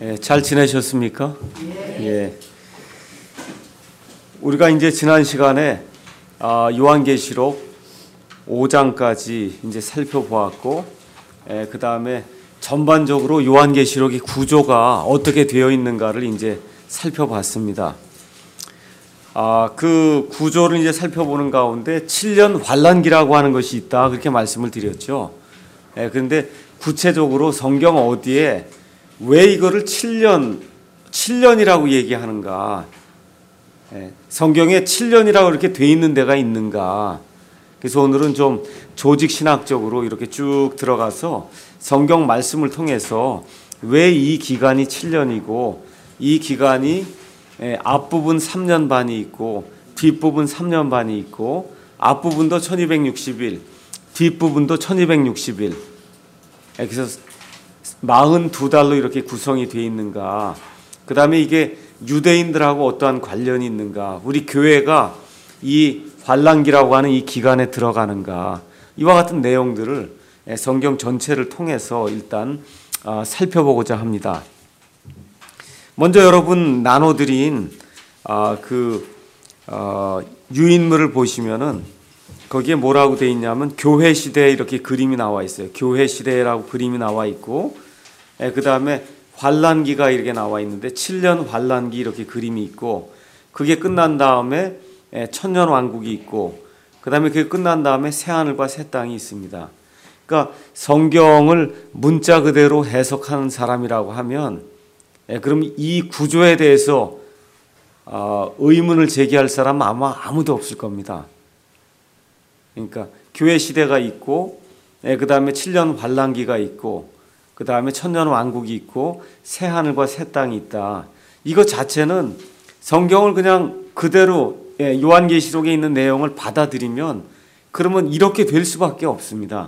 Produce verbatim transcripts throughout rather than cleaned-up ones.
예, 잘 지내셨습니까? 예. 우리가 이제 지난 시간에 아, 요한계시록 오 장까지 이제 살펴보았고, 예, 그 다음에 전반적으로 요한계시록의 구조가 어떻게 되어 있는가를 이제 살펴봤습니다. 아, 그 구조를 이제 살펴보는 가운데 칠 년 환란기라고 하는 것이 있다, 그렇게 말씀을 드렸죠. 예, 그런데 구체적으로 성경 어디에 왜 이거를 칠 년, 칠 년이라고 얘기하는가? 예, 성경에 칠 년이라고 이렇게 돼 있는 데가 있는가? 그래서 오늘은 좀 조직 신학적으로 이렇게 쭉 들어가서 성경 말씀을 통해서 왜 이 기간이 칠 년이고 이 기간이 예, 앞부분 삼 년 반이 있고 뒷부분 삼 년 반이 있고 앞부분도 천이백육십 일, 뒷부분도 천이백육십 일. 예, 그래서 사십이 달로 이렇게 구성이 되어 있는가? 그 다음에 이게 유대인들하고 어떠한 관련이 있는가? 우리 교회가 이 환란기라고 하는 이 기간에 들어가는가? 이와 같은 내용들을 성경 전체를 통해서 일단 살펴보고자 합니다. 먼저 여러분 나눠드린 그 유인물을 보시면은 거기에 뭐라고 되어 있냐면 교회 시대에 이렇게 그림이 나와 있어요. 교회 시대라고 그림이 나와 있고, 그 다음에 환란기가 이렇게 나와 있는데 칠 년 환란기 이렇게 그림이 있고, 그게 끝난 다음에 천년 왕국이 있고, 그 다음에 그게 끝난 다음에 새하늘과 새 땅이 있습니다. 그러니까 성경을 문자 그대로 해석하는 사람이라고 하면, 그럼 이 구조에 대해서 의문을 제기할 사람은 아마 아무도 없을 겁니다. 그러니까 교회 시대가 있고, 그 다음에 칠 년 환란기가 있고, 그 다음에 천년 왕국이 있고 새 하늘과 새 땅이 있다. 이거 자체는 성경을 그냥 그대로 요한계시록에 있는 내용을 받아들이면 그러면 이렇게 될 수밖에 없습니다.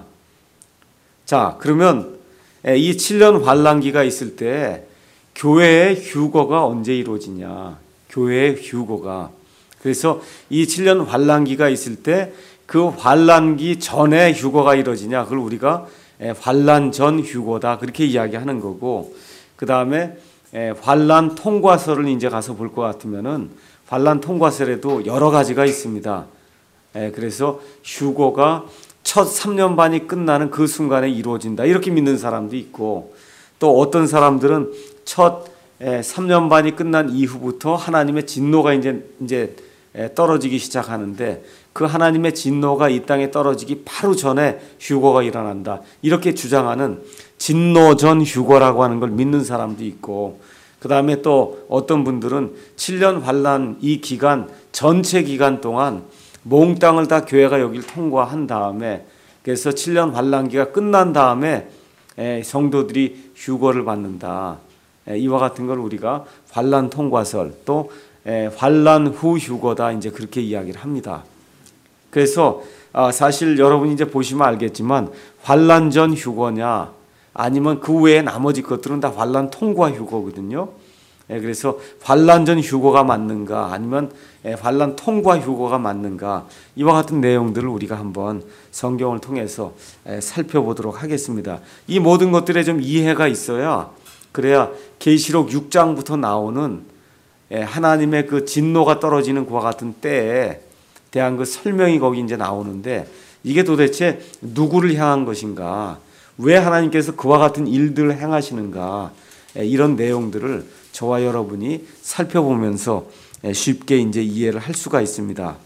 자, 그러면 이 칠 년 환란기가 있을 때 교회의 휴거가 언제 이루어지냐? 교회의 휴거가. 그래서 이 칠 년 환란기가 있을 때 그 환란기 전에 휴거가 이루어지냐? 그걸 우리가 환란 전 휴거다, 그렇게 이야기하는 거고, 그 다음에 환란 통과서를 이제 가서 볼 것 같으면은 환란 통과서에도 여러 가지가 있습니다. 그래서 휴거가 첫 삼 년 반이 끝나는 그 순간에 이루어진다, 이렇게 믿는 사람도 있고, 또 어떤 사람들은 첫 삼 년 반이 끝난 이후부터 하나님의 진노가 이제 이제 떨어지기 시작하는데 그 하나님의 진노가 이 땅에 떨어지기 바로 전에 휴거가 일어난다, 이렇게 주장하는 진노 전 휴거라고 하는 걸 믿는 사람도 있고, 그 다음에 또 어떤 분들은 칠 년 환란 이 기간 전체 기간 동안 몽땅을 다 교회가 여기를 통과한 다음에, 그래서 칠 년 환란기가 끝난 다음에 성도들이 휴거를 받는다, 이와 같은 걸 우리가 환란 통과설, 또 환란 후 휴거다, 이제 그렇게 이야기를 합니다. 그래서 사실 여러분이 이제 보시면 알겠지만 환란 전 휴거냐 아니면 그 외에 나머지 것들은 다 환란 통과 휴거거든요. 그래서 환란 전 휴거가 맞는가 아니면 환란 통과 휴거가 맞는가, 이와 같은 내용들을 우리가 한번 성경을 통해서 살펴보도록 하겠습니다. 이 모든 것들에 좀 이해가 있어야, 그래야 계시록 육 장부터 나오는 하나님의 그 진노가 떨어지는 그와 같은 때에 대한 그 설명이 거기 이제 나오는데, 이게 도대체 누구를 향한 것인가, 왜 하나님께서 그와 같은 일들을 행하시는가, 이런 내용들을 저와 여러분이 살펴보면서 쉽게 이제 이해를 할 수가 있습니다.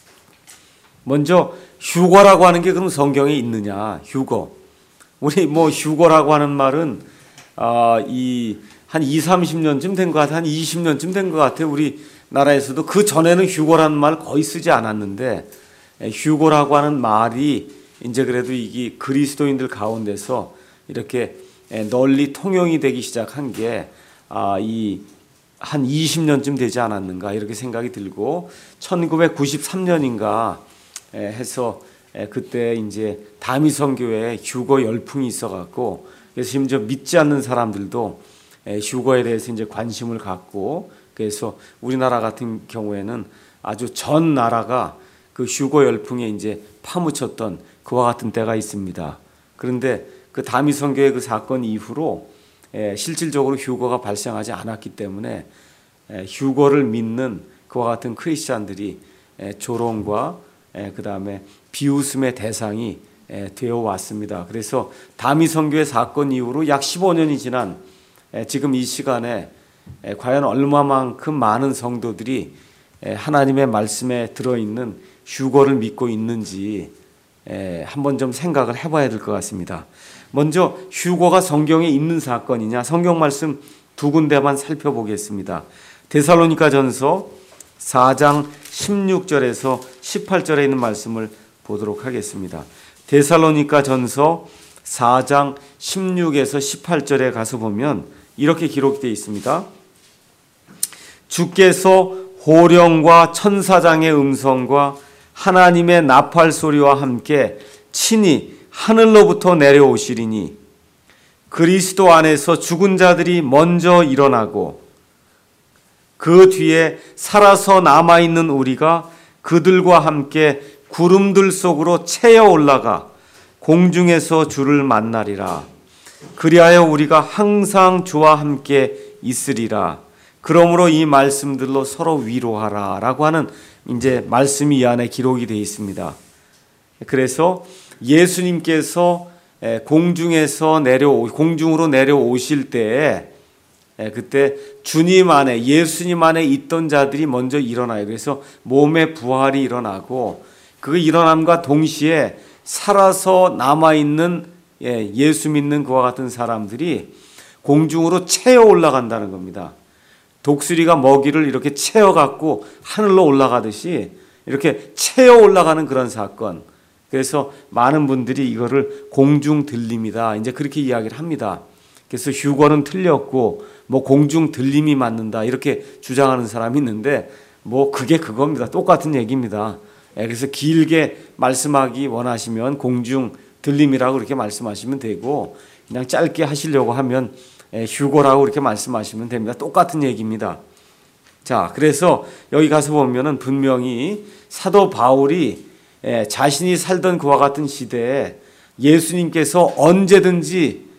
먼저 휴거라고 하는 게 그럼 성경에 있느냐? 휴거. 우리 뭐 휴거라고 하는 말은 아, 이 한 이삼십 년쯤 된 것 같아요. 한 이십 년쯤 된 것 같아요. 우리 나라에서도 그 전에는 휴거라는 말 거의 쓰지 않았는데, 휴거라고 하는 말이 이제 그래도 이게 그리스도인들 가운데서 이렇게 널리 통용이 되기 시작한 게 아, 이 한 이십 년쯤 되지 않았는가, 이렇게 생각이 들고, 천구백구십삼 년인가 해서 그때 이제 다미성 교회에 휴거 열풍이 있어갖고, 그래서 심지어 믿지 않는 사람들도 휴거에 대해서 이제 관심을 갖고, 그래서 우리나라 같은 경우에는 아주 전 나라가 그 휴거 열풍에 이제 파묻혔던 그와 같은 때가 있습니다. 그런데 그 다미성교회 그 사건 이후로 실질적으로 휴거가 발생하지 않았기 때문에 휴거를 믿는 그와 같은 크리스찬들이 조롱과 그 다음에 비웃음의 대상이 되어 왔습니다. 그래서 다미 선교의 사건 이후로 약 십오 년이 지난 지금 이 시간에 과연 얼마만큼 많은 성도들이 하나님의 말씀에 들어있는 휴거를 믿고 있는지 한번 좀 생각을 해봐야 될 것 같습니다. 먼저 휴거가 성경에 있는 사건이냐, 성경 말씀 두 군데만 살펴보겠습니다. 데살로니가전서 사 장 십육 절에서 십팔 절에 있는 말씀을 보도록 하겠습니다. 데살로니가전서 사 장 십육에서 십팔 절에 가서 보면 이렇게 기록되어 있습니다. 주께서 호령과 천사장의 음성과 하나님의 나팔 소리와 함께 친히 하늘로부터 내려오시리니 그리스도 안에서 죽은 자들이 먼저 일어나고 그 뒤에 살아서 남아있는 우리가 그들과 함께 구름들 속으로 채어 올라가 공중에서 주를 만나리라. 그리하여 우리가 항상 주와 함께 있으리라. 그러므로 이 말씀들로 서로 위로하라 라고 하는 이제 말씀이 이 안에 기록이 되어 있습니다. 그래서 예수님께서 공중에서 내려오 공중으로 내려오실 때에 그때 주님 안에 예수님 안에 있던 자들이 먼저 일어나요. 그래서 몸의 부활이 일어나고 그 일어남과 동시에 살아서 남아 있는 예수 믿는 그와 같은 사람들이 공중으로 채어 올라간다는 겁니다. 독수리가 먹이를 이렇게 채어 갖고 하늘로 올라가듯이 이렇게 채어 올라가는 그런 사건. 그래서 많은 분들이 이거를 공중 들림이다 이제 그렇게 이야기를 합니다. 그래서 휴거는 틀렸고 뭐 공중 들림이 맞는다 이렇게 주장하는 사람이 있는데 뭐 그게 그겁니다. 똑같은 얘기입니다. 그래서 길게 말씀하기 원하시면 공중 들림이라고 그렇게 말씀하시면 되고 그냥 짧게 하시려고 하면 휴거라고 그렇게 말씀하시면 됩니다. 똑같은 얘기입니다. 자, 그래서 여기 가서 보면은 분명히 사도 바울이 자신이 살던 그와 같은 시대에 예수님께서 언제든지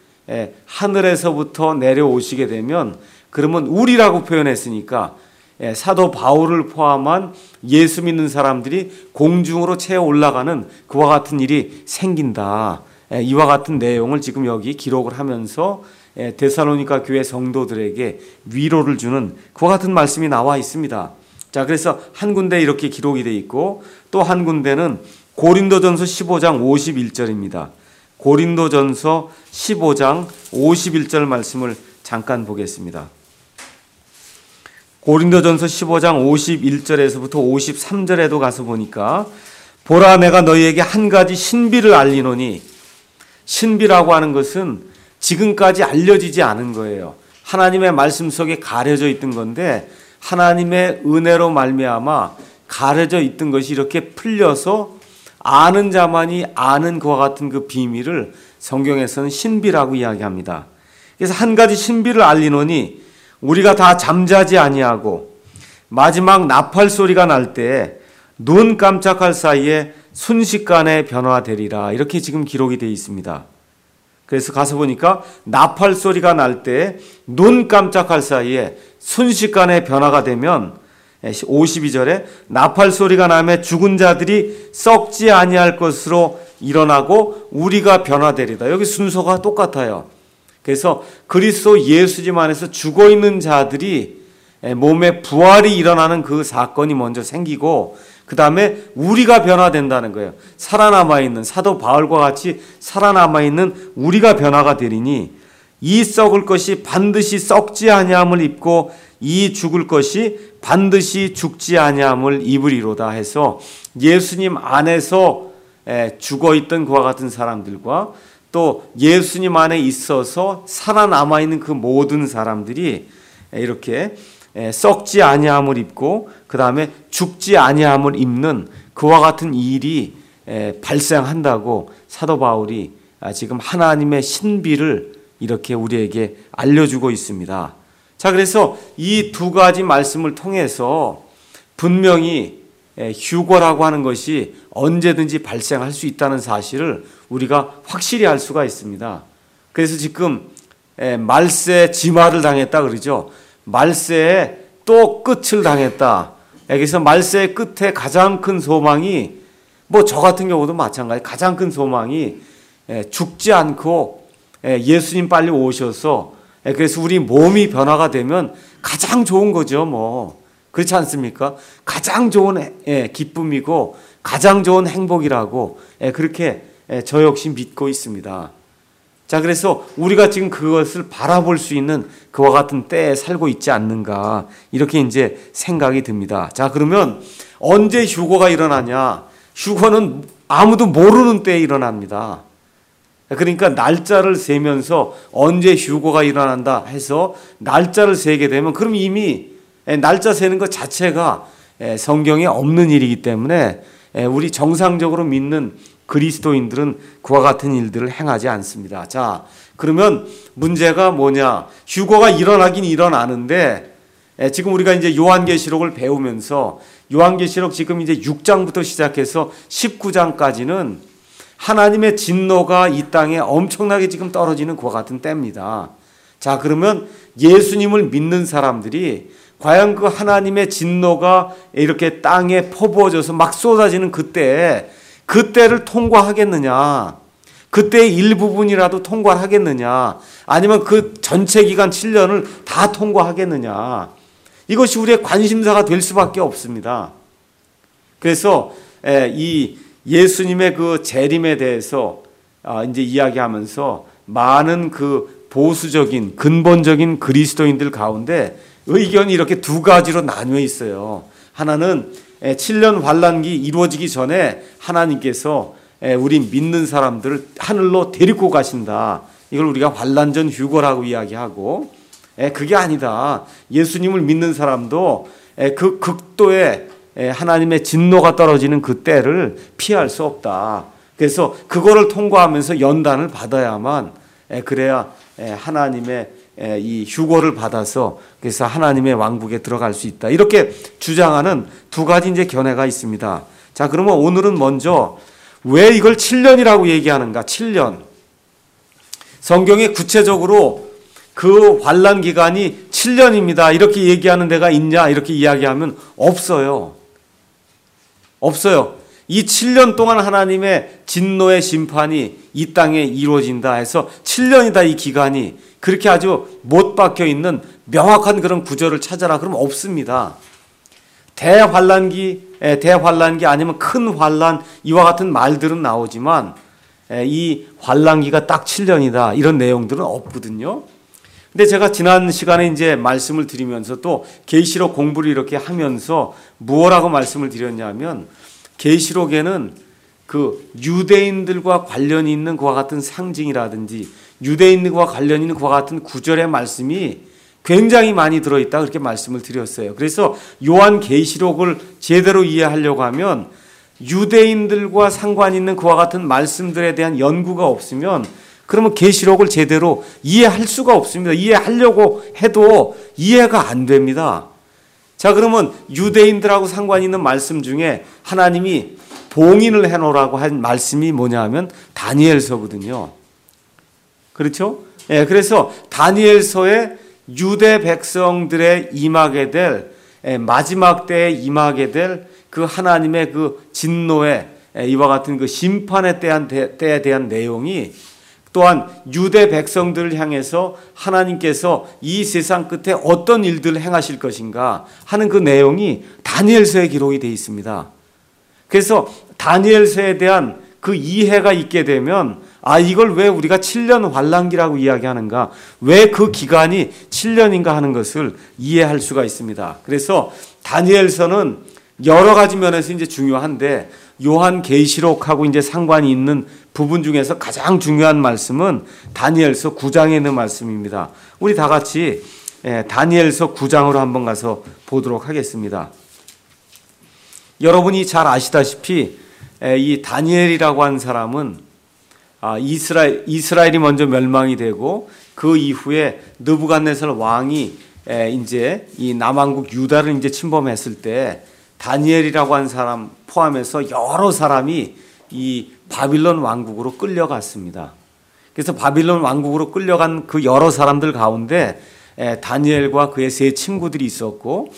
하늘에서부터 내려오시게 되면 그러면 우리라고 표현했으니까 사도 바울을 포함한 예수 믿는 사람들이 공중으로 채어 올라가는 그와 같은 일이 생긴다. 이와 같은 내용을 지금 여기 기록을 하면서 데살로니가 교회 성도들에게 위로를 주는 그와 같은 말씀이 나와 있습니다. 자, 그래서 한 군데 이렇게 기록이 되어 있고 또 한 군데는 고린도전서 십오 장 오십일 절입니다. 고린도전서 십오 장 오십일 절 말씀을 잠깐 보겠습니다. 고린도전서 십오 장 오십일 절에서부터 오십삼 절에도 가서 보니까 보라 내가 너희에게 한 가지 신비를 알리노니 신비라고 하는 것은 지금까지 알려지지 않은 거예요. 하나님의 말씀 속에 가려져 있던 건데 하나님의 은혜로 말미암아 가려져 있던 것이 이렇게 풀려서 아는 자만이 아는 그와 같은 그 비밀을 성경에서는 신비라고 이야기합니다. 그래서 한 가지 신비를 알리노니 우리가 다 잠자지 아니하고 마지막 나팔 소리가 날 때 눈 깜짝할 사이에 순식간에 변화되리라 이렇게 지금 기록이 되어 있습니다. 그래서 가서 보니까 나팔 소리가 날 때 눈 깜짝할 사이에 순식간에 변화가 되면 오십이 절에 나팔 소리가 나면 죽은 자들이 썩지 아니할 것으로 일어나고 우리가 변화되리다. 여기 순서가 똑같아요. 그래서 그리스도 예수님 안에서 죽어있는 자들이 몸에 부활이 일어나는 그 사건이 먼저 생기고 그 다음에 우리가 변화된다는 거예요. 살아남아있는 사도 바울과 같이 살아남아있는 우리가 변화가 되리니 이 썩을 것이 반드시 썩지 아니함을 입고 이 죽을 것이 반드시 죽지 아니함을 입으리로다 해서 예수님 안에서 죽어있던 그와 같은 사람들과 또 예수님 안에 있어서 살아남아있는 그 모든 사람들이 이렇게 썩지 아니함을 입고 그 다음에 죽지 아니함을 입는 그와 같은 일이 발생한다고 사도 바울이 지금 하나님의 신비를 이렇게 우리에게 알려주고 있습니다. 자, 그래서 이 두 가지 말씀을 통해서 분명히 휴거라고 하는 것이 언제든지 발생할 수 있다는 사실을 우리가 확실히 알 수가 있습니다. 그래서 지금 에, 말세 지마를 당했다 그러죠. 말세에 또 끝을 당했다. 그래서 말세의 끝에 가장 큰 소망이 뭐 저 같은 경우도 마찬가지. 가장 큰 소망이 죽지 않고 예수님 빨리 오셔서 그래서 우리 몸이 변화가 되면 가장 좋은 거죠. 뭐 그렇지 않습니까? 가장 좋은 기쁨이고 가장 좋은 행복이라고 그렇게 저 역시 믿고 있습니다. 자, 그래서 우리가 지금 그것을 바라볼 수 있는 그와 같은 때에 살고 있지 않는가 이렇게 이제 생각이 듭니다. 자, 그러면 언제 휴거가 일어나냐? 휴거는 아무도 모르는 때에 일어납니다. 그러니까 날짜를 세면서 언제 휴거가 일어난다 해서 날짜를 세게 되면 그럼 이미 날짜 세는 것 자체가 성경에 없는 일이기 때문에 우리 정상적으로 믿는 그리스도인들은 그와 같은 일들을 행하지 않습니다. 자, 그러면 문제가 뭐냐? 휴거가 일어나긴 일어나는데 지금 우리가 이제 요한계시록을 배우면서 요한계시록 지금 이제 육 장부터 시작해서 십구 장까지는 하나님의 진노가 이 땅에 엄청나게 지금 떨어지는 그와 같은 때입니다. 자, 그러면 예수님을 믿는 사람들이 과연 그 하나님의 진노가 이렇게 땅에 퍼부어져서 막 쏟아지는 그때에 그때를 통과하겠느냐? 그때의 일부분이라도 통과하겠느냐? 아니면 그 전체 기간 칠 년을 다 통과하겠느냐? 이것이 우리의 관심사가 될 수밖에 없습니다. 그래서 이 예수님의 그 재림에 대해서 이제 이야기하면서 많은 그 보수적인 근본적인 그리스도인들 가운데 의견이 이렇게 두 가지로 나뉘어 있어요. 하나는 칠 년 환란기 이루어지기 전에 하나님께서 우리 믿는 사람들을 하늘로 데리고 가신다. 이걸 우리가 환란전 휴거라고 이야기하고, 그게 아니다. 예수님을 믿는 사람도 그 극도의 하나님의 진노가 떨어지는 그 때를 피할 수 없다. 그래서 그거를 통과하면서 연단을 받아야만 그래야 하나님의 이 휴거를 받아서 그래서 하나님의 왕국에 들어갈 수 있다. 이렇게 주장하는 두 가지 이제 견해가 있습니다. 자, 그러면 오늘은 먼저 왜 이걸 칠 년이라고 얘기하는가? 칠 년. 성경에 구체적으로 그 환란 기간이 칠 년입니다. 이렇게 얘기하는 데가 있냐? 이렇게 이야기하면 없어요. 없어요. 이 칠 년 동안 하나님의 진노의 심판이 이 땅에 이루어진다 해서 칠 년이다 이 기간이 그렇게 아주 못 박혀 있는 명확한 그런 구절을 찾아라 그러면 없습니다. 대환란기, 대환란기 아니면 큰 환란 이와 같은 말들은 나오지만 이 환란기가 딱 칠 년이다 이런 내용들은 없거든요. 근데 제가 지난 시간에 이제 말씀을 드리면서 또 계시록 공부를 이렇게 하면서 무엇라고 말씀을 드렸냐면 계시록에는 그 유대인들과 관련이 있는 그와 같은 상징이라든지 유대인들과 관련이 있는 그와 같은 구절의 말씀이 굉장히 많이 들어있다 그렇게 말씀을 드렸어요. 그래서 요한 계시록을 제대로 이해하려고 하면 유대인들과 상관 있는 그와 같은 말씀들에 대한 연구가 없으면 그러면 계시록을 제대로 이해할 수가 없습니다. 이해하려고 해도 이해가 안 됩니다. 자, 그러면 유대인들하고 상관 있는 말씀 중에 하나님이 봉인을 해놓으라고 한 말씀이 뭐냐 하면 다니엘서거든요. 그렇죠? 예, 그래서 다니엘서에 유대 백성들의 임하게 될 마지막 때에 임하게 될 그 하나님의 그 진노의 이와 같은 그 심판에 대한 때에 대한 내용이 또한 유대 백성들을 향해서 하나님께서 이 세상 끝에 어떤 일들을 행하실 것인가 하는 그 내용이 다니엘서에 기록이 되어 있습니다. 그래서 다니엘서에 대한 그 이해가 있게 되면 아 이걸 왜 우리가 칠 년 환란기라고 이야기하는가 왜 그 기간이 칠 년인가 하는 것을 이해할 수가 있습니다. 그래서 다니엘서는 여러 가지 면에서 이제 중요한데 요한 계시록하고 이제 상관이 있는 부분 중에서 가장 중요한 말씀은 다니엘서 구 장에 있는 말씀입니다. 우리 다 같이 다니엘서 구 장으로 한번 가서 보도록 하겠습니다. 여러분이 잘 아시다시피 이 다니엘이라고 하는 사람은 이스라엘, 이스라엘이 먼저 멸망이 되고 그 이후에 느부갓네살 왕이 이제 이 남왕국 유다를 이제 침범했을 때 다니엘이라고 하는 사람 포함해서 여러 사람이 이 바빌론 왕국으로 끌려갔습니다. 그래서 바빌론 왕국으로 끌려간 그 여러 사람들 가운데 다니엘과 그의 세 친구들이 있었고,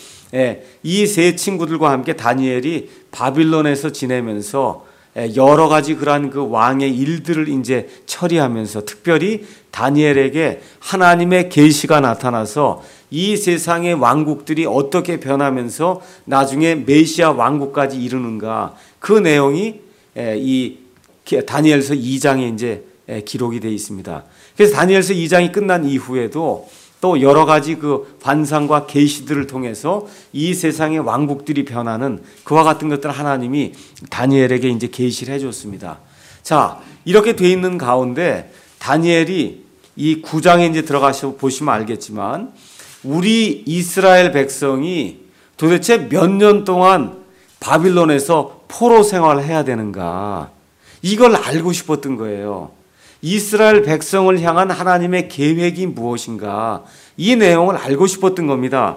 이 세 친구들과 함께 다니엘이 바빌론에서 지내면서 여러 가지 그러한 그 왕의 일들을 이제 처리하면서 특별히 다니엘에게 하나님의 계시가 나타나서 이 세상의 왕국들이 어떻게 변하면서 나중에 메시아 왕국까지 이르는가, 그 내용이 이 다니엘서 이 장에 이제 기록이 되어 있습니다. 그래서 다니엘서 이 장이 끝난 이후에도 또 여러 가지 그 환상과 계시들을 통해서 이 세상의 왕국들이 변하는 그와 같은 것들을 하나님이 다니엘에게 이제 계시를 해줬습니다. 자, 이렇게 돼 있는 가운데 다니엘이 이 구 장에 이제 들어가서 보시면 알겠지만, 우리 이스라엘 백성이 도대체 몇 년 동안 바빌론에서 포로 생활을 해야 되는가, 이걸 알고 싶었던 거예요. 이스라엘 백성을 향한 하나님의 계획이 무엇인가, 이 내용을 알고 싶었던 겁니다.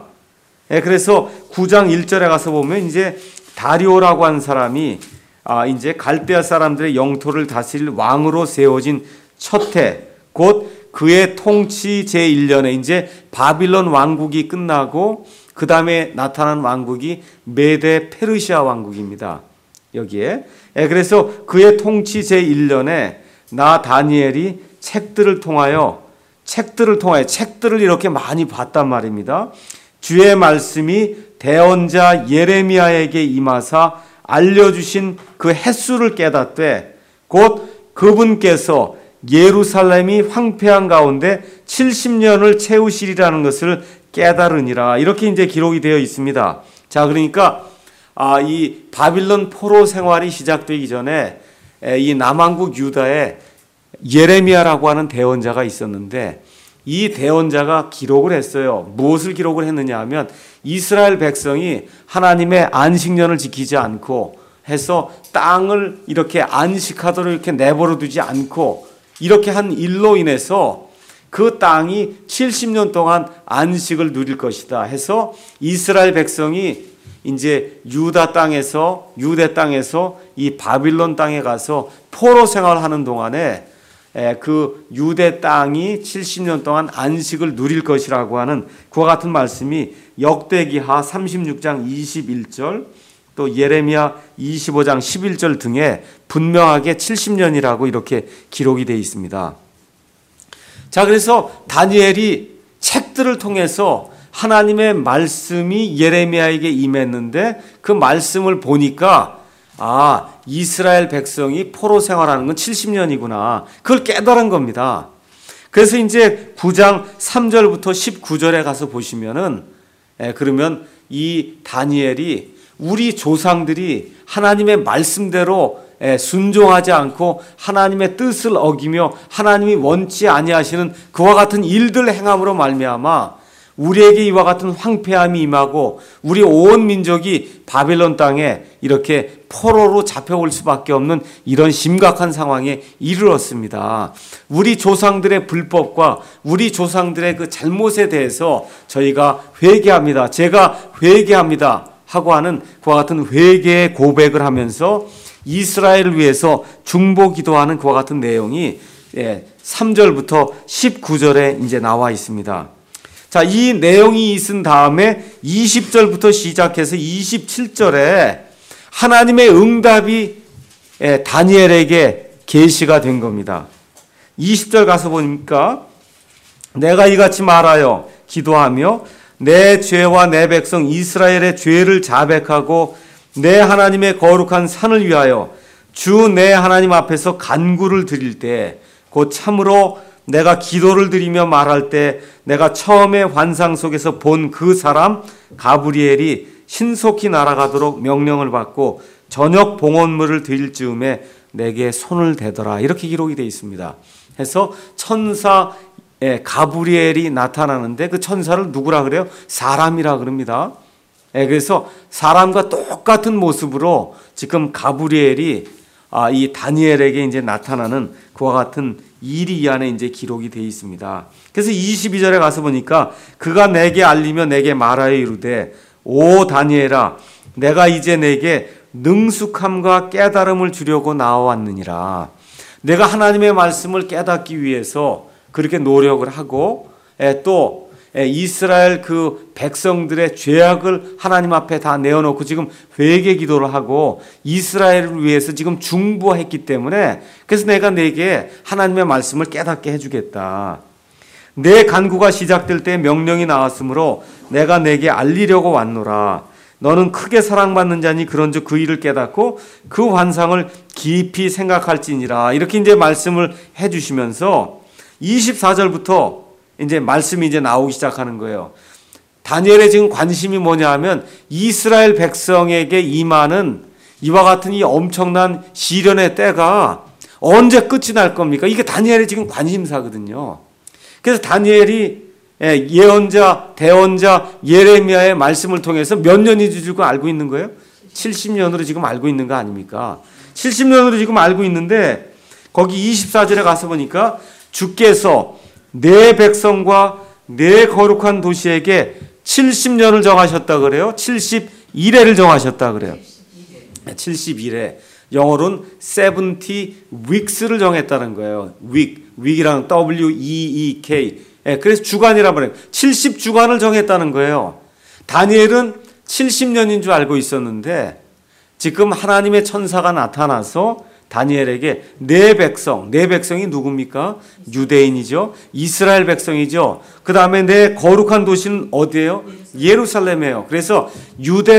그래서 구 장 일 절에 가서 보면 이제 다리오라고 한 사람이 아 이제 갈대아 사람들의 영토를 다스릴 왕으로 세워진 첫 해, 곧 그의 통치 제일 년에 이제 바빌론 왕국이 끝나고 그 다음에 나타난 왕국이 메데 페르시아 왕국입니다. 여기에. 그래서 그의 통치 제일 년에 나 다니엘이 책들을 통하여 책들을 통하여 책들을 이렇게 많이 봤단 말입니다. 주의 말씀이 대언자 예레미야에게 임하사 알려주신 그 횟수를 깨닫되 곧 그분께서 예루살렘이 황폐한 가운데 칠십 년을 채우시리라는 것을 깨달으니라. 이렇게 이제 기록이 되어 있습니다. 자, 그러니까 아, 이 바빌론 포로 생활이 시작되기 전에 이 남왕국 유다에 예레미야라고 하는 대언자가 있었는데, 이 대언자가 기록을 했어요. 무엇을 기록을 했느냐 하면 이스라엘 백성이 하나님의 안식년을 지키지 않고 해서 땅을 이렇게 안식하도록 이렇게 내버려 두지 않고 이렇게 한 일로 인해서 그 땅이 칠십 년 동안 안식을 누릴 것이다 해서 이스라엘 백성이 이제 유다 땅에서 유대 땅에서 이 바빌론 땅에 가서 포로 생활하는 동안에 그 유대 땅이 칠십 년 동안 안식을 누릴 것이라고 하는 그와 같은 말씀이 역대기하 삼십육 장 이십일 절 또 예레미야 이십오 장 십일 절 등에 분명하게 칠십 년이라고 이렇게 기록이 되어 있습니다. 자, 그래서 다니엘이 책들을 통해서 하나님의 말씀이 예레미야에게 임했는데 그 말씀을 보니까 아, 이스라엘 백성이 포로 생활하는 건 칠십 년이구나. 그걸 깨달은 겁니다. 그래서 이제 구 장 삼 절부터 십구 절에 가서 보시면은 예, 그러면 이 다니엘이 우리 조상들이 하나님의 말씀대로 예, 순종하지 않고 하나님의 뜻을 어기며 하나님이 원치 아니하시는 그와 같은 일들 행함으로 말미암아 우리에게 이와 같은 황폐함이 임하고 우리 온 민족이 바벨론 땅에 이렇게 포로로 잡혀올 수밖에 없는 이런 심각한 상황에 이르렀습니다. 우리 조상들의 불법과 우리 조상들의 그 잘못에 대해서 저희가 회개합니다. 제가 회개합니다 하고 하는 그와 같은 회개의 고백을 하면서 이스라엘을 위해서 중보 기도하는 그와 같은 내용이 삼 절부터 십구 절에 이제 나와 있습니다. 자, 이 내용이 있은 다음에 이십 절부터 시작해서 이십칠 절에 하나님의 응답이 다니엘에게 계시가 된 겁니다. 이십 절 가서 보니까 내가 이같이 말하여 기도하며 내 죄와 내 백성 이스라엘의 죄를 자백하고 내 하나님의 거룩한 산을 위하여 주 내 하나님 앞에서 간구를 드릴 때 곧 참으로 내가 기도를 드리며 말할 때 내가 처음에 환상 속에서 본 그 사람 가브리엘이 신속히 날아가도록 명령을 받고 저녁 봉헌물을 드릴 즈음에 내게 손을 대더라. 이렇게 기록이 되어 있습니다. 해서 천사 가브리엘이 나타나는데 그 천사를 누구라 그래요? 사람이라 그럽니다. 그래서 사람과 똑같은 모습으로 지금 가브리엘이 이 다니엘에게 이제 나타나는 그와 같은 일이 이 안에 이제 기록이 되어 있습니다. 그래서 이십이 절에 가서 보니까 그가 내게 알리며 내게 말하여 이르되 오 다니엘아 내가 이제 내게 능숙함과 깨달음을 주려고 나와왔느니라. 내가 하나님의 말씀을 깨닫기 위해서 그렇게 노력을 하고 또 이스라엘 그 백성들의 죄악을 하나님 앞에 다 내어놓고 지금 회개 기도를 하고 이스라엘을 위해서 지금 중보했기 때문에 그래서 내가 내게 하나님의 말씀을 깨닫게 해주겠다. 내 간구가 시작될 때 명령이 나왔으므로 내가 내게 알리려고 왔노라. 너는 크게 사랑받는 자니 그런즉 그 일을 깨닫고 그 환상을 깊이 생각할지니라. 이렇게 이제 말씀을 해주시면서 이십사 절부터 이제 말씀이 이제 나오기 시작하는 거예요. 다니엘의 지금 관심이 뭐냐 하면 이스라엘 백성에게 임하는 이와 같은 이 엄청난 시련의 때가 언제 끝이 날 겁니까? 이게 다니엘의 지금 관심사거든요. 그래서 다니엘이 예언자, 대언자 예레미야의 말씀을 통해서 몇 년이 지금 알고 있는 거예요? 칠십 년으로 지금 알고 있는 거 아닙니까? 칠십 년으로 지금 알고 있는데 거기 이십사 절에 가서 보니까 주께서 내 백성과 내 거룩한 도시에게 칠십 년을 정하셨다 그래요. 칠십일 회를 정하셨다 그래요. 칠십일 회. 영어로는 칠십 weeks를 정했다는 거예요. week, week이랑 W E E K. 예, 그래서 주간이라 말해요. 칠십 주간을 정했다는 거예요. 다니엘은 칠십 년인 줄 알고 있었는데 지금 하나님의 천사가 나타나서 다니엘에게 내 백성, 내 백성이 누굽니까? 유대인이죠. 이스라엘 백성이죠. 그 다음에 내 거룩한 도시는 어디예요? 예루살렘이에요. 그래서 유대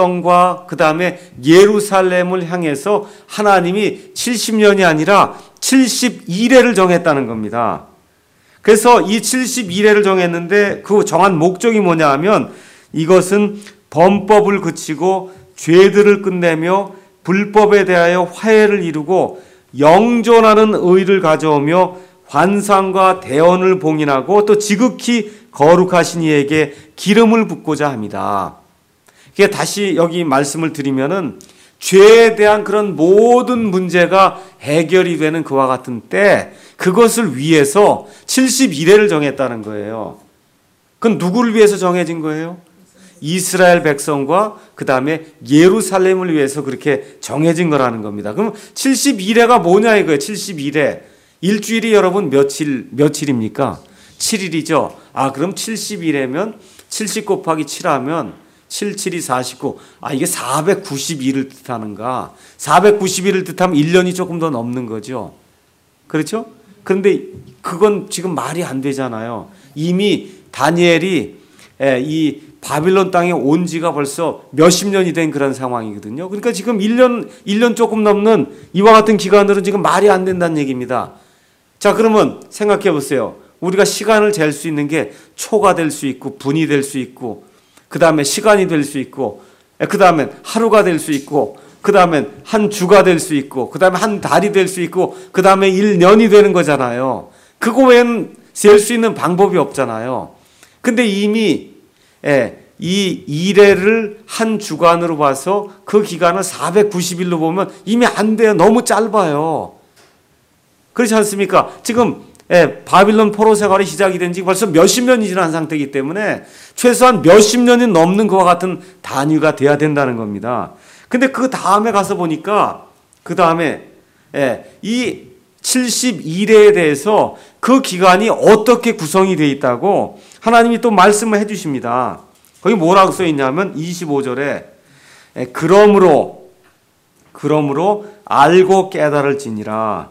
백성과 그 다음에 예루살렘을 향해서 하나님이 칠십 년이 아니라 칠십일 회를 정했다는 겁니다. 그래서 이 칠십일 회를 정했는데 그 정한 목적이 뭐냐 하면 이것은 범법을 그치고 죄들을 끝내며 불법에 대하여 화해를 이루고 영존하는 의를 가져오며 환상과 대언을 봉인하고 또 지극히 거룩하신 이에게 기름을 붓고자 합니다. 그게 다시 여기 말씀을 드리면은 죄에 대한 그런 모든 문제가 해결이 되는 그와 같은 때 그것을 위해서 칠십일 회를 정했다는 거예요. 그건 누구를 위해서 정해진 거예요? 이스라엘 백성과 그 다음에 예루살렘을 위해서 그렇게 정해진 거라는 겁니다. 그럼 칠십일 회가 뭐냐 이거예요. 칠십일 회. 일주일이 여러분 며칠, 며칠입니까? 칠 일이죠. 아, 그럼 칠십일 회면 칠십 곱하기 칠 하면 칠, 칠이 사십구. 아, 이게 사백구십일을 뜻하는가? 사백구십일을 뜻하면 일 년이 조금 더 넘는 거죠. 그렇죠? 그런데 그건 지금 말이 안 되잖아요. 이미 다니엘이 이 바빌론 땅에 온 지가 벌써 몇십 년이 된 그런 상황이거든요. 그러니까 지금 일 년, 일 년 조금 넘는 이와 같은 기간으로는 지금 말이 안 된다는 얘기입니다. 자, 그러면 생각해 보세요. 우리가 시간을 잴 수 있는 게 초가 될 수 있고 분이 될 수 있고 그 다음에 시간이 될 수 있고 그 다음에 하루가 될 수 있고 그 다음에 한 주가 될 수 있고 그 다음에 한 달이 될 수 있고 그 다음에 일 년이 되는 거잖아요. 그거 외엔 셀 수 있는 방법이 없잖아요. 근데 이미 예, 이 일 회를 한 주간으로 봐서 그 기간을 사백구십 일로 보면 이미 안 돼요. 너무 짧아요. 그렇지 않습니까? 지금 예, 바빌론 포로 생활이 시작이 된 지 벌써 몇십 년이 지난 상태이기 때문에 최소한 몇십 년이 넘는 그와 같은 단위가 돼야 된다는 겁니다. 근데 그 다음에 가서 보니까 그 다음에 예, 이 칠십일 회에 대해서 그 기간이 어떻게 구성이 되어 있다고 하나님이 또 말씀을 해 주십니다. 거기 뭐라고 써 있냐면 이십오 절에 그러므로 그러므로 알고 깨달을지니라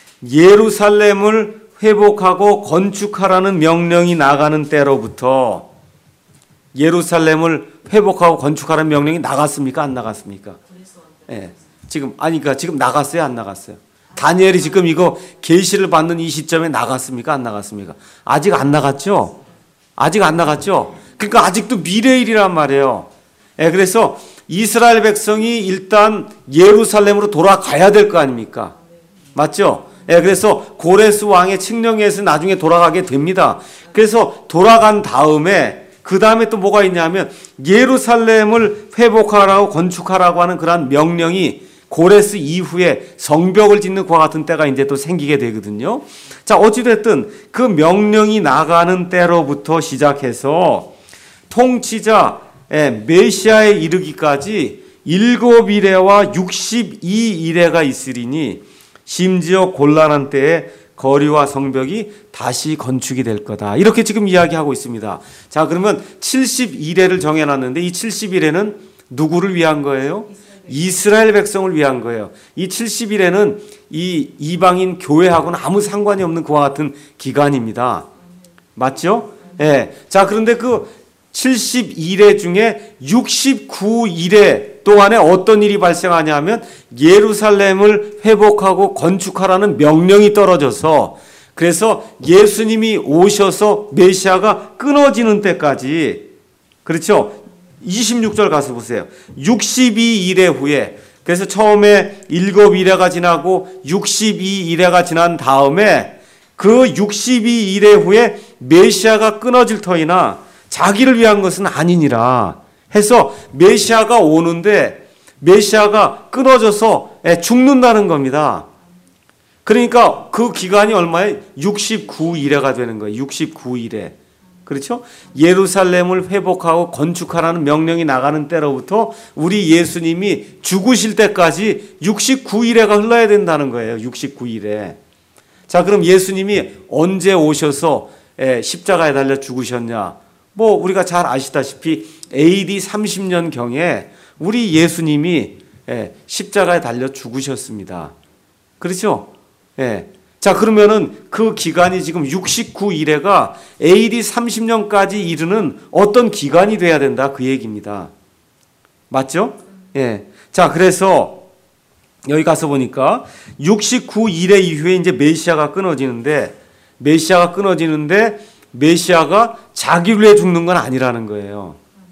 예루살렘을 회복하고 건축하라는 명령이 나가는 때로부터 예루살렘을 회복하고 건축하라는 명령이 나갔습니까? 안 나갔습니까? 예. 지금 아니 그러니까 지금 나갔어요? 안 나갔어요? 다니엘이 지금 이거 계시를 받는 이 시점에 나갔습니까? 안 나갔습니까? 아직 안 나갔죠? 아직 안 나갔죠? 그러니까 아직도 미래일이란 말이에요. 예, 그래서 이스라엘 백성이 일단 예루살렘으로 돌아가야 될 거 아닙니까? 맞죠? 예, 그래서 고레스 왕의 칙령에서 나중에 돌아가게 됩니다. 그래서 돌아간 다음에 그 다음에 또 뭐가 있냐면 예루살렘을 회복하라고 건축하라고 하는 그러한 명령이 고레스 이후에 성벽을 짓는 그와 같은 때가 이제 또 생기게 되거든요. 자, 어찌됐든 그 명령이 나가는 때로부터 시작해서 통치자 메시아에 이르기까지 일곱 일회와 육십이 일회가 있으리니 심지어 곤란한 때에 거리와 성벽이 다시 건축이 될 거다. 이렇게 지금 이야기하고 있습니다. 자, 그러면 칠십일 회를 정해놨는데 이 칠십일 회는 누구를 위한 거예요? 이스라엘 백성을 위한 거예요. 이 칠십일 회는 이 이방인 교회하고는 아무 상관이 없는 그와 같은 기간입니다. 맞죠? 예. 네. 자, 그런데 그 칠십일 회 중에 육십구 일회 동안에 어떤 일이 발생하냐면 예루살렘을 회복하고 건축하라는 명령이 떨어져서, 그래서 예수님이 오셔서 메시아가 끊어지는 때까지, 그렇죠? 이십육 절 가서 보세요. 육십이 일회 후에, 그래서 처음에 일곱 일회가 지나고 육십이 일회가 지난 다음에 그 육십이 일회 후에 메시아가 끊어질 터이나 자기를 위한 것은 아니니라 해서 메시아가 오는데 메시아가 끊어져서 죽는다는 겁니다. 그러니까 그 기간이 얼마에? 육십구 일회가 되는 거예요. 육십구 일회. 그렇죠? 예루살렘을 회복하고 건축하라는 명령이 나가는 때로부터 우리 예수님이 죽으실 때까지 육십구 일회가 흘러야 된다는 거예요. 육십구 일회. 자, 그럼 예수님이 언제 오셔서 십자가에 달려 죽으셨냐? 뭐 우리가 잘 아시다시피 에이디 삼십 년경에 우리 예수님이 십자가에 달려 죽으셨습니다. 그렇죠? 예. 자, 그러면은 그 기간이 지금 육십구 일회가 에이디 삼십 년까지 이르는 어떤 기간이 돼야 된다, 그 얘기입니다. 맞죠? 예. 자, 그래서 여기 가서 보니까 육십구 일회 이후에 이제 메시아가 끊어지는데, 메시아가 끊어지는데 메시아가 자기를 위해 죽는 건 아니라는 거예요.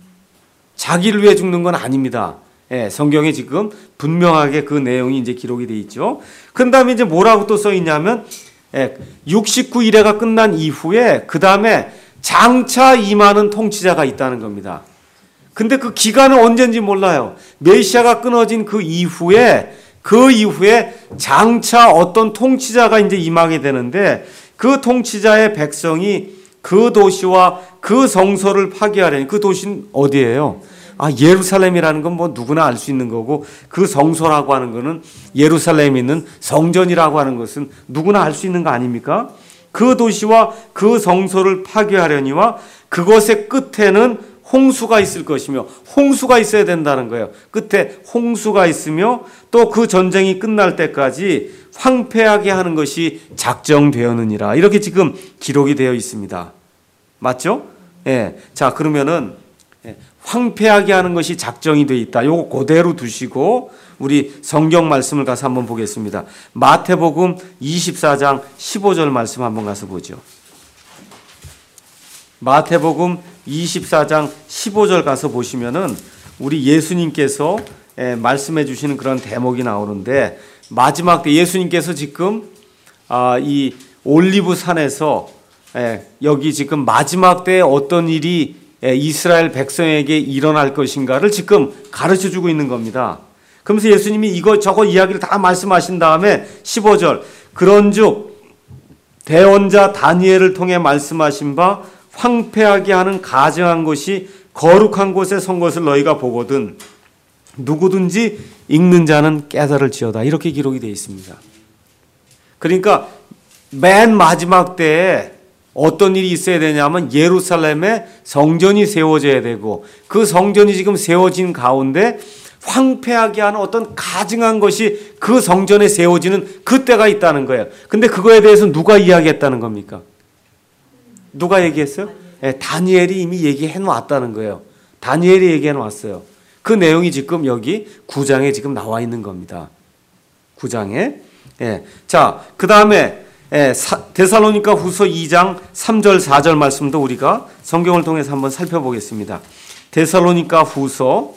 자기를 위해 죽는 건 아닙니다. 예, 성경에 지금 분명하게 그 내용이 이제 기록이 돼 있죠. 그 다음에 이제 뭐라고 또 써 있냐면, 예, 육십구 일회가 끝난 이후에 그 다음에 장차 임하는 통치자가 있다는 겁니다. 근데 그 기간은 언제인지 몰라요. 메시아가 끊어진 그 이후에, 그 이후에 장차 어떤 통치자가 이제 임하게 되는데, 그 통치자의 백성이 그 도시와 그 성소를 파괴하려니, 그 도시는 어디예요? 아, 예루살렘이라는 건 뭐 누구나 알 수 있는 거고, 그 성소라고 하는 거는 예루살렘에 있는 성전이라고 하는 것은 누구나 알 수 있는 거 아닙니까? 그 도시와 그 성소를 파괴하려니와 그것의 끝에는 홍수가 있을 것이며, 홍수가 있어야 된다는 거예요. 끝에 홍수가 있으며 또 그 전쟁이 끝날 때까지 황폐하게 하는 것이 작정되었느니라. 이렇게 지금 기록이 되어 있습니다. 맞죠? 예. 자, 그러면은 황폐하게 하는 것이 작정이 되어 있다. 요거 그대로 두시고 우리 성경 말씀을 가서 한번 보겠습니다. 마태복음 이십사 장 십오 절 말씀 한번 가서 보죠. 마태복음 이십사 장 십오 절 가서 보시면은 우리 예수님께서 말씀해 주시는 그런 대목이 나오는데, 마지막 때 예수님께서 지금 이 올리브 산에서 여기 지금 마지막 때에 어떤 일이 이스라엘 백성에게 일어날 것인가를 지금 가르쳐 주고 있는 겁니다. 그러면서 예수님이 이거 저거 이야기를 다 말씀하신 다음에 십오 절, 그런즉 대언자 다니엘을 통해 말씀하신 바 황폐하게 하는 가증한 것이 거룩한 곳에 선 것을 너희가 보거든 누구든지 읽는 자는 깨달을지어다. 이렇게 기록이 되어 있습니다. 그러니까 맨 마지막 때에 어떤 일이 있어야 되냐면 예루살렘에 성전이 세워져야 되고, 그 성전이 지금 세워진 가운데 황폐하게 하는 어떤 가증한 것이 그 성전에 세워지는 그때가 있다는 거예요. 근데 그거에 대해서 누가 이야기했다는 겁니까? 누가 얘기했어요? 네, 다니엘이 이미 얘기해 놨다는 거예요. 다니엘이 얘기해 놨어요. 그 내용이 지금 여기 구 장에 지금 나와 있는 겁니다. 구 장에. 예. 자, 그 다음에 예, 데살로니가 후서 이 장 삼 절 사 절 말씀도 우리가 성경을 통해서 한번 살펴보겠습니다. 데살로니가 후서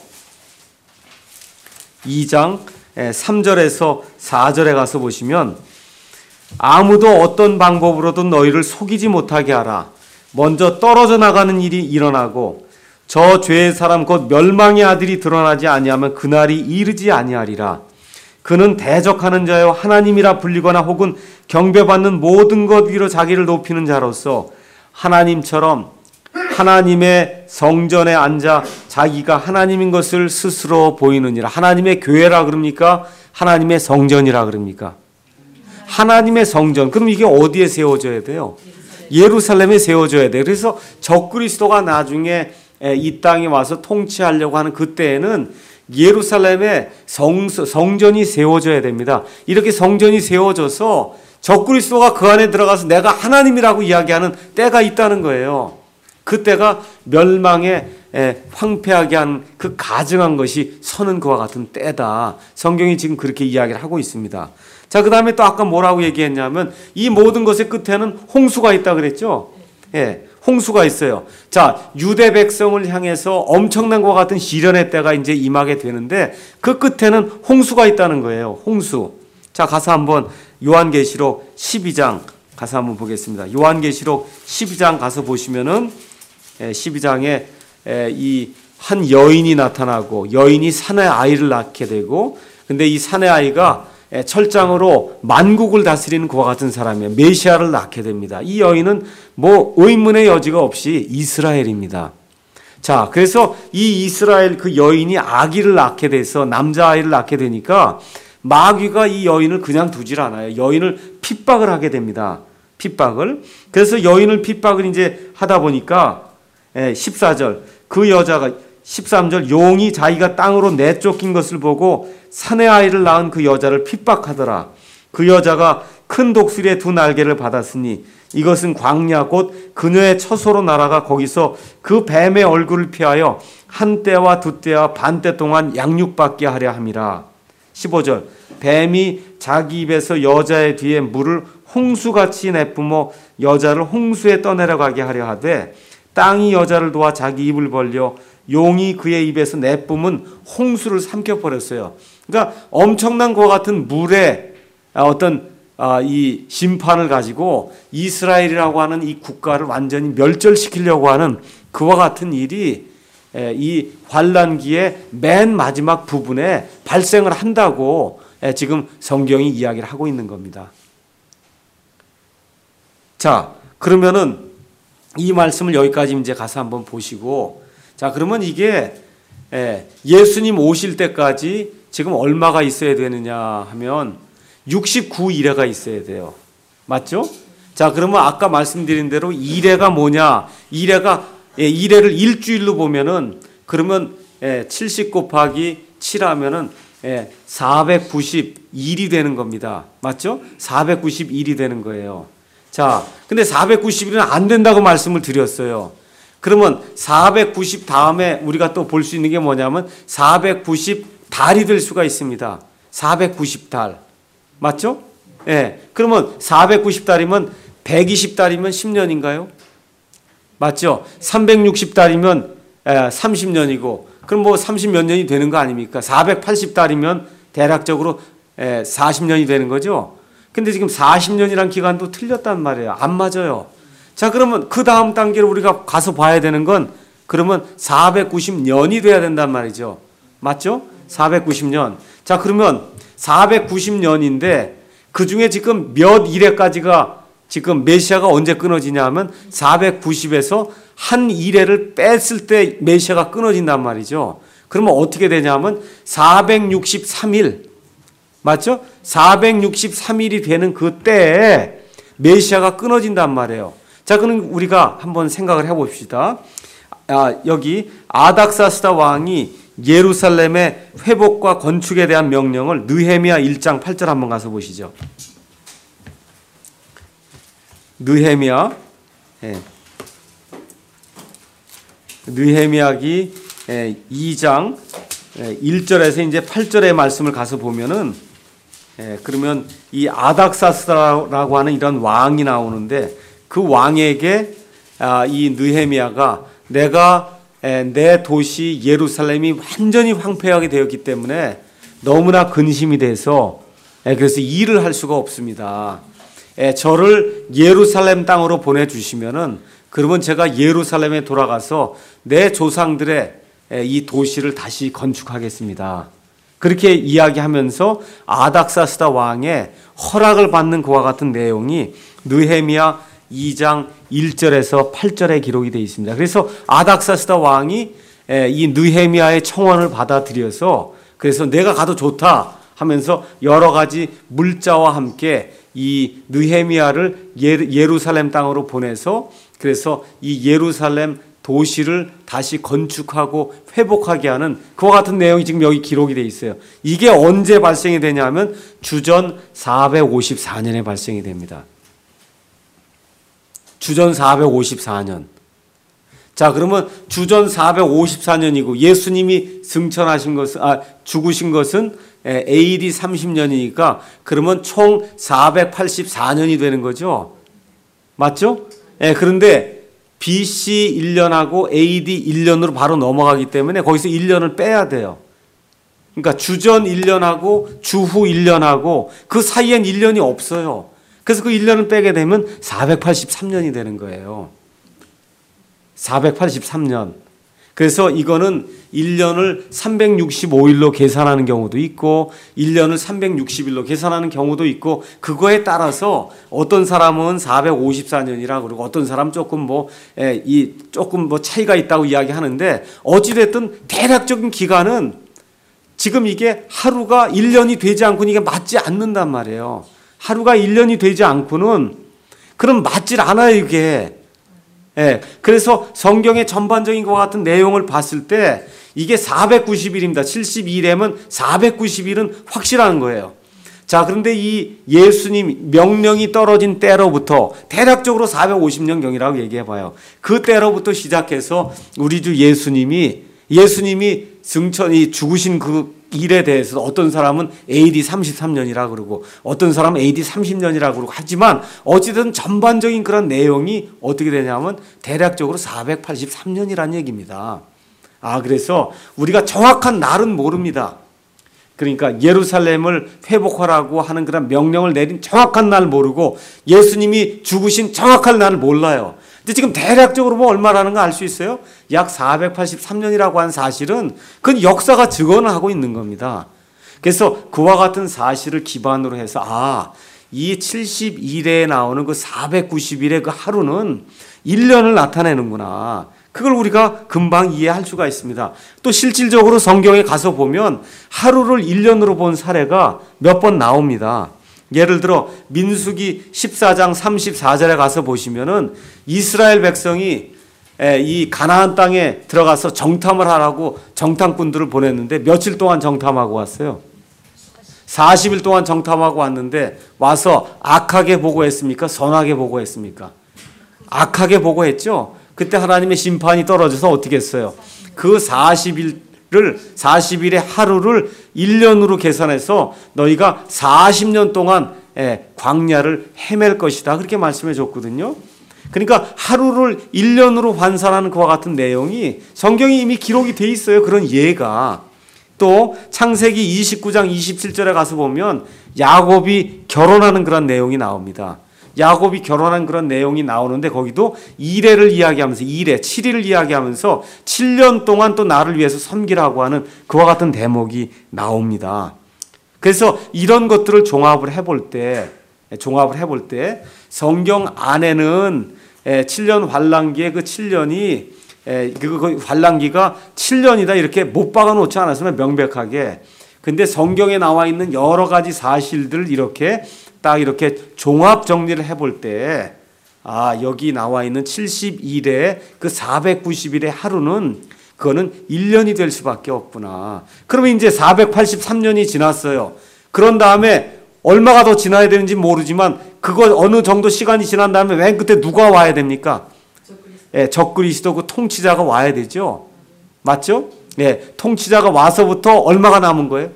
이 장 삼 절에서 사 절에 가서 보시면, 아무도 어떤 방법으로든 너희를 속이지 못하게 하라. 먼저 떨어져 나가는 일이 일어나고 저 죄의 사람 곧 멸망의 아들이 드러나지 아니하면 그날이 이르지 아니하리라. 그는 대적하는 자여 하나님이라 불리거나 혹은 경배받는 모든 것 위로 자기를 높이는 자로서 하나님처럼 하나님의 성전에 앉아 자기가 하나님인 것을 스스로 보이느니라. 하나님의 교회라 그럽니까? 하나님의 성전이라 그럽니까? 하나님의 성전. 그럼 이게 어디에 세워져야 돼요? 예루살렘에 세워져야 돼요. 그래서 적그리스도가 나중에 이 땅에 와서 통치하려고 하는 그때에는 예루살렘에 성, 성전이 세워져야 됩니다. 이렇게 성전이 세워져서 적그리스도가 그 안에 들어가서 내가 하나님이라고 이야기하는 때가 있다는 거예요. 그때가 멸망에 황폐하게 한 그 가증한 것이 서는 그와 같은 때다. 성경이 지금 그렇게 이야기를 하고 있습니다. 자, 그 다음에 또 아까 뭐라고 얘기했냐면 이 모든 것의 끝에는 홍수가 있다 그랬죠. 예, 홍수가 있어요. 자, 유대 백성을 향해서 엄청난 것 같은 시련의 때가 이제 임하게 되는데 그 끝에는 홍수가 있다는 거예요. 홍수. 자, 가서 한번 요한계시록 십이 장 가서 한번 보겠습니다. 요한계시록 십이 장 가서 보시면은 십이 장에 이 한 여인이 나타나고 여인이 사내 아이를 낳게 되고 근데 이 사내 아이가 철장으로 만국을 다스리는 그와 같은 사람이에요. 메시아를 낳게 됩니다. 이 여인은 뭐 의문의 여지가 없이 이스라엘입니다. 자, 그래서 이 이스라엘 그 여인이 아기를 낳게 돼서 남자아이를 낳게 되니까 마귀가 이 여인을 그냥 두질 않아요. 여인을 핍박을 하게 됩니다. 핍박을. 그래서 여인을 핍박을 이제 하다 보니까 십사 절 그 여자가 십삼 절 용이 자기가 땅으로 내쫓긴 것을 보고 사내 아이를 낳은 그 여자를 핍박하더라. 그 여자가 큰 독수리의 두 날개를 받았으니 이것은 광야 곧 그녀의 처소로 날아가 거기서 그 뱀의 얼굴을 피하여 한 때와 두 때와 반 때 동안 양육받게 하려 함이라. 십오 절 뱀이 자기 입에서 여자의 뒤에 물을 홍수같이 내뿜어 여자를 홍수에 떠내려가게 하려 하되 땅이 여자를 도와 자기 입을 벌려 용이 그의 입에서 내뿜은 홍수를 삼켜버렸어요. 그러니까 엄청난 것 같은 물의 어떤 이 심판을 가지고 이스라엘이라고 하는 이 국가를 완전히 멸절시키려고 하는 그와 같은 일이 이 환란기의 맨 마지막 부분에 발생을 한다고 지금 성경이 이야기를 하고 있는 겁니다. 자, 그러면은 이 말씀을 여기까지 이제 가서 한번 보시고, 자, 그러면 이게 예수님 오실 때까지 지금 얼마가 있어야 되느냐 하면 육십구 일회가 있어야 돼요. 맞죠? 자, 그러면 아까 말씀드린 대로 일회가 뭐냐? 일회가 일회를 일주일로 보면은 그러면 칠십 곱하기 칠 하면은 사백구십일이 되는 겁니다. 맞죠? 사백구십일이 되는 거예요. 자, 근데 사백구십 일은 안 된다고 말씀을 드렸어요. 그러면 사백구십 다음에 우리가 또 볼 수 있는 게 뭐냐면 사백구십 달이 될 수가 있습니다. 사백구십 달. 맞죠? 예. 네. 그러면 사백구십 달이면 백이십 달이면 십 년인가요? 맞죠? 삼백육십 달이면 삼십 년이고, 그럼 뭐 삼십 몇 년이 되는 거 아닙니까? 사백팔십 달이면 대략적으로 사십 년이 되는 거죠? 근데 지금 사십 년이란 기간도 틀렸단 말이에요. 안 맞아요. 자, 그러면 그 다음 단계를 우리가 가서 봐야 되는 건 그러면 사백구십 년이 돼야 된단 말이죠. 맞죠? 사백구십 년. 자, 그러면 사백구십 년인데 그 중에 지금 몇 일회까지가 지금 메시아가 언제 끊어지냐 하면 사백구십에서 한 일회를 뺐을 때 메시아가 끊어진단 말이죠. 그러면 어떻게 되냐 하면 사백육십삼 일. 맞죠? 사백육십삼 일이 되는 그때에 메시아가 끊어진단 말이에요. 자, 그럼 우리가 한번 생각을 해봅시다. 아, 여기 아닥사스다 왕이 예루살렘의 회복과 건축에 대한 명령을 느헤미야 일 장 팔 절 한번 가서 보시죠. 느헤미야, 예. 느헤미야기 예, 이 장 예, 일 절에서 이제 팔 절의 말씀을 가서 보면은 예, 그러면 이 아닥사스다라고 하는 이런 왕이 나오는데 그 왕에게 아, 이 느헤미야가 내가 에, 내 도시 예루살렘이 완전히 황폐하게 되었기 때문에 너무나 근심이 돼서 에, 그래서 일을 할 수가 없습니다. 에, 저를 예루살렘 땅으로 보내주시면은 그러면 제가 예루살렘에 돌아가서 내 조상들의 에, 이 도시를 다시 건축하겠습니다. 그렇게 이야기하면서 아닥사스다 왕의 허락을 받는 그와 같은 내용이 느헤미야 이 장 일 절에서 팔 절에 기록이 되어 있습니다. 그래서 아닥사스다 왕이 이 느헤미야의 청원을 받아들여서 그래서 내가 가도 좋다 하면서 여러 가지 물자와 함께 이 느헤미야를 예루살렘 땅으로 보내서 그래서 이 예루살렘 도시를 다시 건축하고 회복하게 하는 그와 같은 내용이 지금 여기 기록이 되어 있어요. 이게 언제 발생이 되냐면 주전 사백오십사 년에 발생이 됩니다. 주전 사백오십사 년. 자, 그러면 주전 사백오십사 년이고 예수님이 승천하신 것은 아 죽으신 것은 에이디 삼십 년이니까 그러면 총 사백팔십사 년이 되는 거죠. 맞죠? 예, 그런데 비씨 일 년하고 에이디 일 년으로 바로 넘어가기 때문에 거기서 일 년을 빼야 돼요. 그러니까 주전 일 년하고 주후 일 년하고 그 사이엔 일 년이 없어요. 그래서 그 일 년을 빼게 되면 사백팔십삼 년이 되는 거예요. 사백팔십삼 년. 그래서 이거는 일 년을 삼백육십오 일로 계산하는 경우도 있고 일 년을 삼백육십 일로 계산하는 경우도 있고 그거에 따라서 어떤 사람은 사백오십사 년이라 그러고 어떤 사람 조금 뭐 이 조금 뭐 차이가 있다고 이야기하는데 어찌 됐든 대략적인 기간은 지금 이게 하루가 일 년이 되지 않고는 이게 맞지 않는단 말이에요. 하루가 일 년이 되지 않고는 그럼 맞질 않아요, 이게. 예, 그래서 성경의 전반적인 것 같은 내용을 봤을 때 이게 사백구십 일입니다. 칠십이 일이면 사백구십 일은 확실한 거예요. 자, 그런데 이 예수님 명령이 떨어진 때로부터 대략적으로 사백오십 년경이라고 얘기해 봐요. 그 때로부터 시작해서 우리 주 예수님이 예수님이 승천이 죽으신 그 일에 대해서 어떤 사람은 에이디 삼십삼 년이라 그러고 어떤 사람은 에이디 삼십 년이라 그러고 하지만 어찌든 전반적인 그런 내용이 어떻게 되냐면 대략적으로 사백팔십삼 년이라는 얘기입니다. 아, 그래서 우리가 정확한 날은 모릅니다. 그러니까 예루살렘을 회복하라고 하는 그런 명령을 내린 정확한 날 모르고 예수님이 죽으신 정확한 날을 몰라요. 근데 지금 대략적으로 뭐 얼마라는 거 알 수 있어요? 약 사백팔십삼 년이라고 한 사실은 그건 역사가 증언을 하고 있는 겁니다. 그래서 그와 같은 사실을 기반으로 해서 아, 이 칠십이 일에 나오는 그 사백구십 일의 그 하루는 일 년을 나타내는구나. 그걸 우리가 금방 이해할 수가 있습니다. 또 실질적으로 성경에 가서 보면 하루를 일 년으로 본 사례가 몇 번 나옵니다. 예를 들어 민수기 십사 장 삼십사 절에 가서 보시면은 이스라엘 백성이 이 가나안 땅에 들어가서 정탐을 하라고 정탐꾼들을 보냈는데 며칠 동안 정탐하고 왔어요? 사십 일 동안 정탐하고 왔는데 와서 악하게 보고했습니까? 선하게 보고했습니까? 악하게 보고했죠. 그때 하나님의 심판이 떨어져서 어떻게 했어요? 그 사십 일을 사십 일의 하루를 일 년으로 계산해서 너희가 사십 년 동안 광야를 헤맬 것이다. 그렇게 말씀해 줬거든요. 그러니까 하루를 일 년으로 환산하는 그와 같은 내용이 성경에 이미 기록이 돼 있어요. 그런 예가. 또 창세기 이십구 장 이십칠 절에 가서 보면 야곱이 결혼하는 그런 내용이 나옵니다. 야곱이 결혼한 그런 내용이 나오는데 거기도 이레를 이야기하면서 이레, 칠 일을 이야기하면서 칠 년 동안 또 나를 위해서 섬기라고 하는 그와 같은 대목이 나옵니다. 그래서 이런 것들을 종합을 해볼 때, 종합을 해볼 때 성경 안에는 칠 년 환란기의 그 칠 년이 그 환란기가 칠 년이다 이렇게 못 박아 놓지 않았으면 명백하게. 근데 성경에 나와 있는 여러 가지 사실들을 이렇게 딱 이렇게 종합 정리를 해볼 때, 아, 여기 나와 있는 칠십이 일의 그 사백구십 일의 하루는 그거는 일 년이 될 수밖에 없구나. 그러면 이제 사백팔십삼 년이 지났어요. 그런 다음에 얼마가 더 지나야 되는지 모르지만 그거 어느 정도 시간이 지난 다음에 맨 끝에 누가 와야 됩니까? 예, 적그리스도 그 통치자가 와야 되죠. 맞죠? 예, 통치자가 와서부터 얼마가 남은 거예요?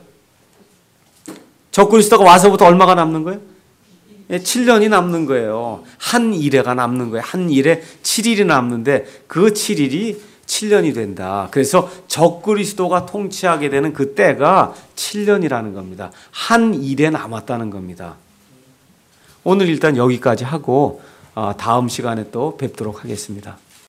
적그리스도가 와서부터 얼마가 남는 거예요? 예, 칠 년이 남는 거예요. 한 일회가 남는 거예요. 한 일에 칠 일이 남는데 그 칠 일이 칠 년이 된다. 그래서 적그리스도가 통치하게 되는 그 때가 칠 년이라는 겁니다. 한 일에 남았다는 겁니다. 오늘 일단 여기까지 하고 다음 시간에 또 뵙도록 하겠습니다.